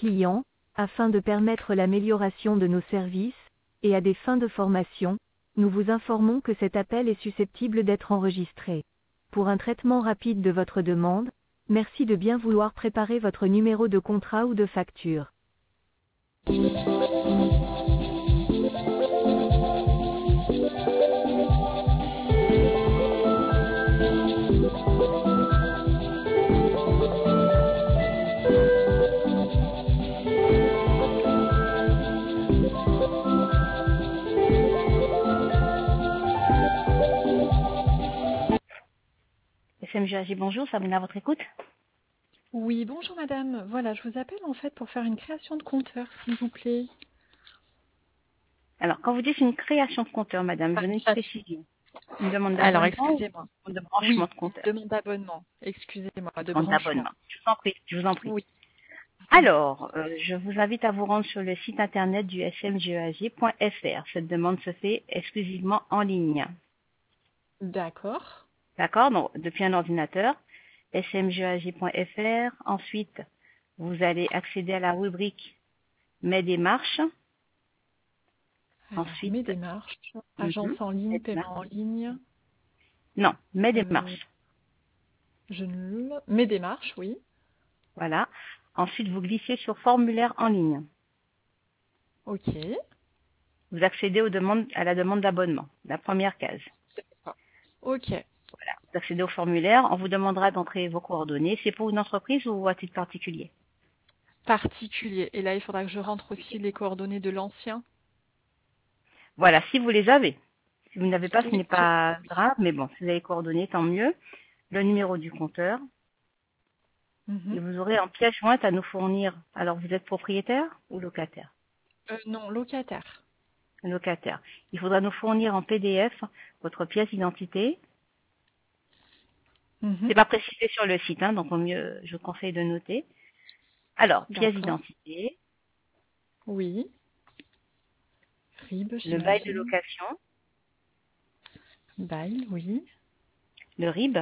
clients, afin de permettre l'amélioration de nos services, et à des fins de formation, nous vous informons que cet appel est susceptible d'être enregistré. Pour un traitement rapide de votre demande, merci de bien vouloir préparer votre numéro de contrat ou de facture. SMGAG, bonjour, Sabrina à votre écoute. Oui, bonjour madame. Voilà, je vous appelle en fait pour faire une création de compteur, s'il vous plaît. Alors, quand vous dites une création de compteur, madame, je n'ai pas précisé. Une demande d'abonnement. Alors, excusez-moi. Ou de branchement Oui, de compteur. demande d'abonnement. Excusez-moi, de Demande branchement. d'abonnement. Je vous en prie. Oui. Alors, je vous invite à vous rendre sur le site internet du smgag.fr. Cette demande se fait exclusivement en ligne. D'accord. D'accord? Donc, depuis un ordinateur, smgag.fr. Ensuite, vous allez accéder à la rubrique Mes démarches. Alors, Ensuite, mes démarches, agence en ligne, paiement en ligne. Non, Mes démarches. Mes démarches, oui. Voilà. Ensuite, vous glissez sur formulaire en ligne. Ok. Vous accédez à la demande d'abonnement, la première case. Ok. Voilà. Vous accédez au formulaire. On vous demandera d'entrer vos coordonnées. C'est pour une entreprise ou à titre particulier? Particulier. Et là, il faudra que je rentre aussi les coordonnées de l'ancien. Voilà, si vous les avez. Si vous n'avez pas, ce Oui, n'est pas grave, mais bon, si vous avez les coordonnées, tant mieux. Le numéro du compteur. Et vous aurez en pièce jointe à nous fournir. Alors, vous êtes propriétaire ou locataire? Non, locataire. Locataire. Il faudra nous fournir en PDF votre pièce d'identité. C'est pas précisé sur le site, hein, donc au mieux, je vous conseille de noter. Alors, pièce d'identité. Oui. RIB, Le bail de location. Bail, oui. Le RIB.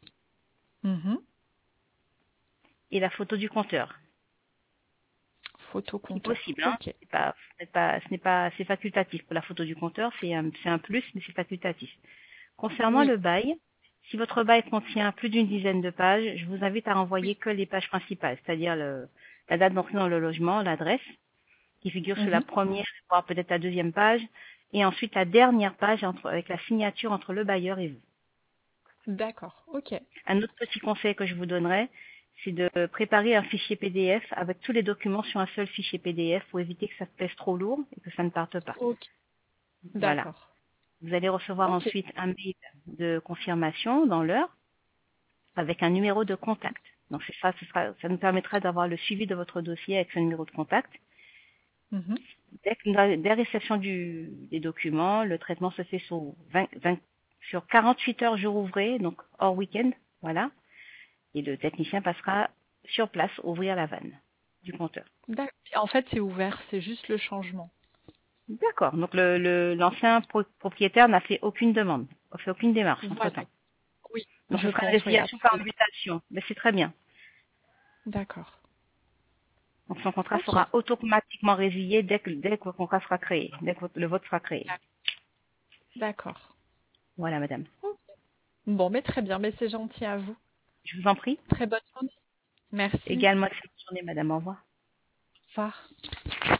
Et la photo du compteur. Photo Si compteur. possible, hein. Ok. C'est facultatif. Pour la photo du compteur, c'est un plus, mais c'est facultatif. Concernant le bail, si votre bail contient plus d'une dizaine de pages, je vous invite à renvoyer que les pages principales, c'est-à-dire la date d'entrée dans le logement, l'adresse, qui figure sur la première, voire peut-être la deuxième page, et ensuite la dernière page avec la signature entre le bailleur et vous. D'accord, ok. Un autre petit conseil que je vous donnerai, c'est de préparer un fichier PDF avec tous les documents sur un seul fichier PDF pour éviter que ça pèse trop lourd et que ça ne parte pas. Ok. Voilà. D'accord. Vous allez recevoir ensuite un mail de confirmation dans l'heure avec un numéro de contact. Donc c'est ça, ça nous permettra d'avoir le suivi de votre dossier avec ce numéro de contact. Dès la réception des documents, le traitement se fait sur 48 heures jour ouvré, donc hors week-end, voilà. Et le technicien passera sur place ouvrir la vanne du compteur. En fait, c'est ouvert, c'est juste le changement. D'accord. Donc l'ancien propriétaire n'a fait aucune demande, n'a fait aucune démarche entre-temps. Oui. Donc ce sera une résiliation par mutation. Mais c'est très bien. D'accord. Donc son contrat sera automatiquement résilié dès que le contrat sera créé, dès que le vote sera créé. D'accord. Voilà, madame. Bon, mais très bien, mais c'est gentil à vous. Je vous en prie. Très bonne journée. Merci. Également, excellente journée, madame. Au revoir. Au revoir.